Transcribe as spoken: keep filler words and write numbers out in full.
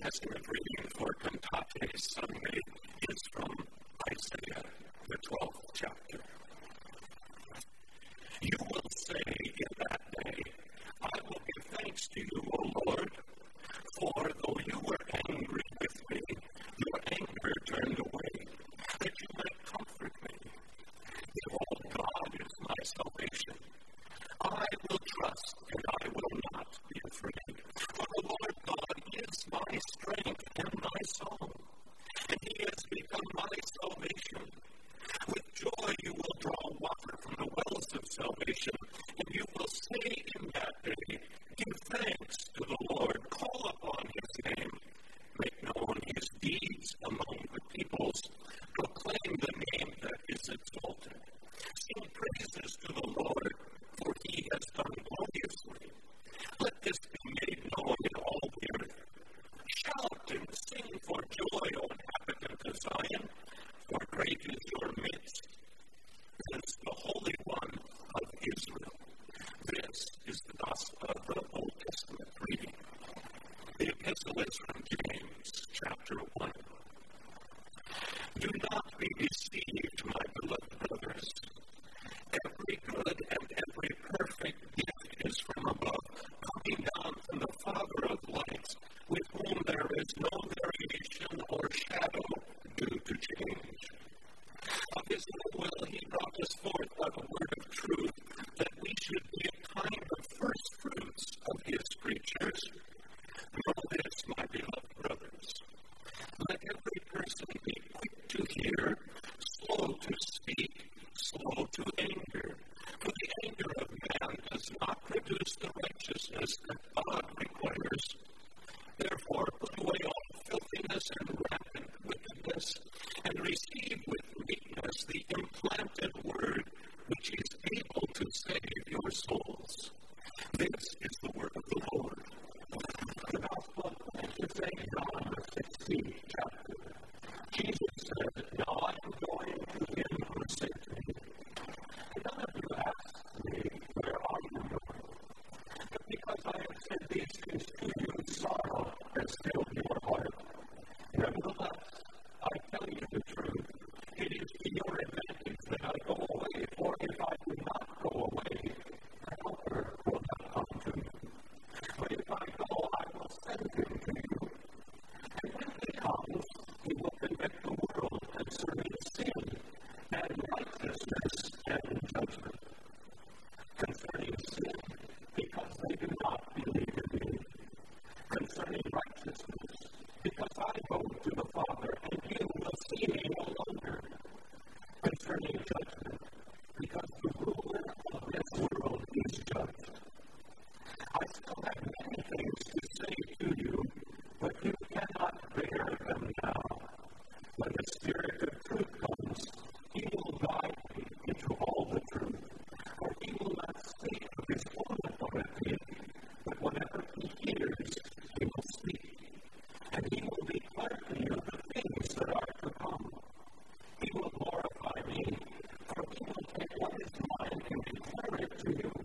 Testament reading for Cantate Sunday is from Isaiah, the twelfth chapter. You will say in that day, I will give thanks to you, O Lord, for though you were angry with me, your anger turned away, that you might comfort me. Behold, God is my salvation. I will trust and I will not be afraid. For the Lord God is my strength and my song, and he has become my salvation. With joy you will draw water from the wells of salvation, and you will say in that day, give thanks to the Lord, call upon his name, make known his deeds among the peoples, proclaim the name that is exalted. Sing praises to the Lord, for he has done gloriously. Let this be made known in all the earth. Shout and sing for joy, O inhabitant of Zion, for great is your midst. Is the Holy One of Israel. This is the gospel of the Old Testament reading. The epistle is from James, chapter one. Do not be deceived, my beloved brothers. Every good and every perfect gift is from above, coming down from the Father of lights, with whom there is no variation or shadow due to change. Of his own will he brought us forth by the word of truth, that we should be a kind of first fruits of his creatures. Know this, my beloved brothers. Let every person be quick to hear, slow to speak, slow to anger. For the anger of man does not produce the righteousness that God requires. Therefore, put away all filthiness and rampant wickedness, and receive with meekness the implanted word, which is able to save your souls. This is the word of the Lord. The Gospel of Saint John, the sixteenth chapter. Jesus said, Now I am going to him who sent me. And none of you asked me, Where are you going? But because I have said these things to you, sorrow has filled your heart. Nevertheless, I tell you the truth. It is to your advantage that I go away, for if I do not go away, the Helper will not come to you. But if I go, I will send him to you. And when he comes, he will convict the world concerning sin and righteousness and judgment. Concerning sin, because they do not believe in me. Concerning righteousness, because I go to the Father, and you will see me no longer. Concerning judgment, because the ruler of this world is judged. I still have many things to say to you, but you cannot bear them now. When the Spirit of truth comes, he will guide me into all the truth, for he will not speak of his own authority, but whatever he hears, he will speak. And he will declare to you the things that are to come. He will glorify me, for he will take what is mine and declare it to you.